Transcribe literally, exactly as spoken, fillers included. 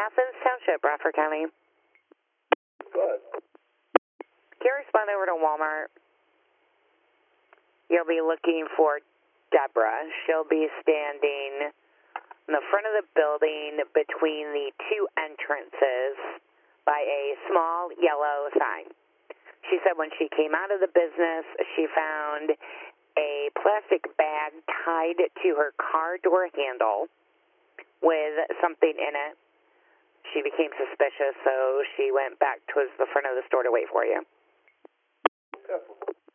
Athens Township, Bradford County. Good. Can you respond over to Walmart? You'll be looking for Deborah. She'll be standing in the front of the building between the two entrances by a small yellow sign. She said when she came out of the business, she found a plastic bag tied to her car door handle with something in it. She became suspicious, so she went back towards the front of the store to wait for you. Careful.